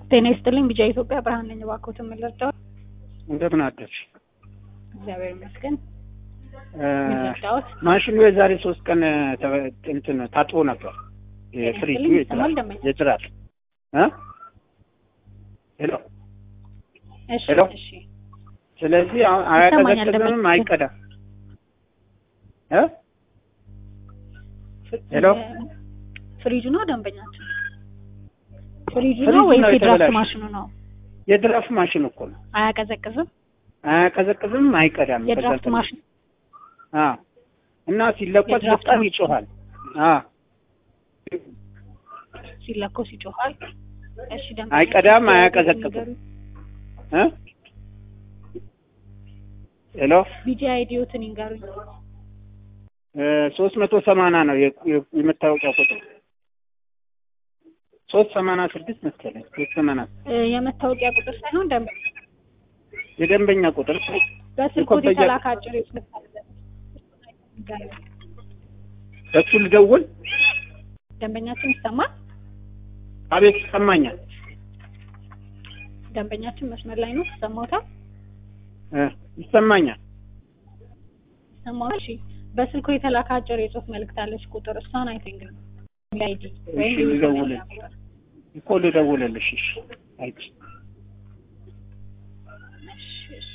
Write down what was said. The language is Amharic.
ጤና ይስጥልኝ ቢጃ ኢትዮጵያ ብርሃን ነኝ ባኮት ምልርዳው እንደምን አደርሽ? እግዚአብሔር ይመስገን። ምልርዳው ማሽኑ የዛሬ 3 ቀን እንትን ታጥቦ ነበር። የፍሪጁ የጥራት ሄሎ እሺ ስለዚህ አያቀዘቅዝም አይቀዳም ሄሎ ፍሪጁ ነው ደንበኛችን ፍሪጁ ነው ወይስ የድራፍት ማሽኑ ነው? የድራፍት ማሽኑ እኮ ነው። አያቀዘቅዝም አይቀዳም። የድራፍት ማሽኑ እና ሲለኮስ በጣም ይጮሃል። ሲለኮስ ይጮሃል። እሺ ደንበኛ አይቀዳም አያቀዘቅዝም። ሄሎ ቢጂ አይዲዮትን ይንገሩኝ። 380 ነው የመታወቂያ ቁጥር 386 መሰለኝ 380 የመታወቂያ ቁጥር ሳይሆን የደንበኛ ቁጥር በስልኩ ተላካጭር ይስልካል። በሱ ልደውል። ደንበኛችን ይሰማል? አቤት ይሰማኛል። ደንበኛችን መስመር ላይ ነው። ተሰማውታል? ይሰማኛል። ሰማሽ? በስልኩ የተላካጭር የጽሁፍ መልእክት አለች ቁጥር እሷን አይተንግ አይዲ ወይ ልደውልልሽ። እሺ አይቺ